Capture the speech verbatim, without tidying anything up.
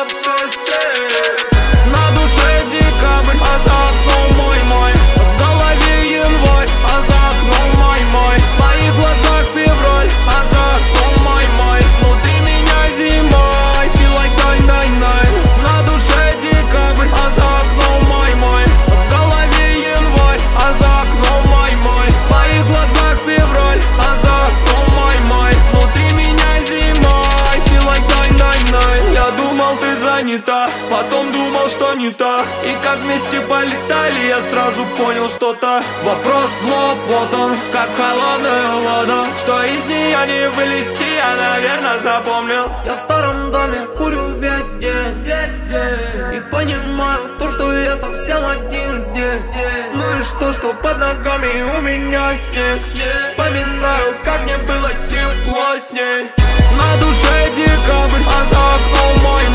шесть семь. На душе декабрь, а за окном мой мой. В голове январь, а за окном май май. В моих глазах февраль, а за окном май май. Внутри меня зима, I feel like nine nine nine. На душе декабрь, а за окном май май. В голове январь, а за окном май май. В моих глазах февраль, а за окном май май. Внутри меня зима, I feel like nine nine nine. Я думал, ты занята, потом думал, что не так. И как вместе полетали, я сразу понял что-то. Вопрос в лоб, вот он, как холодная вода. Что из нее не вылезти, я, наверное, запомнил. Я в старом доме курю весь день, весь день. И понимаю то, что я совсем один здесь. Ну и что, что под ногами у меня снег. Вспоминаю, как мне было тепло с ней. На душе декабрь, а за окном мой